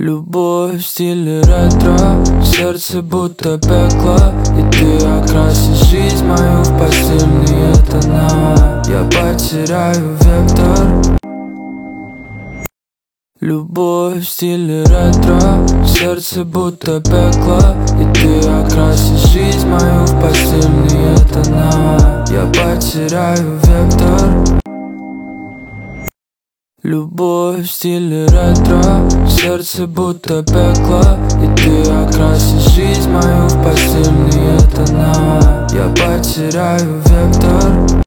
Любовь в стиле ретро, сердце будто пекло, и ты окрасишь жизнь мою в постельные тона. Я потеряю вектор. Любовь в стиле ретро, сердце будто пекло, и ты окрасишь жизнь мою в постельные тона. Я потеряю вектор. Любовь в стиле ретро, сердце будто пекло, и ты окрасишь жизнь мою в постельные тона. Я потеряю вектор.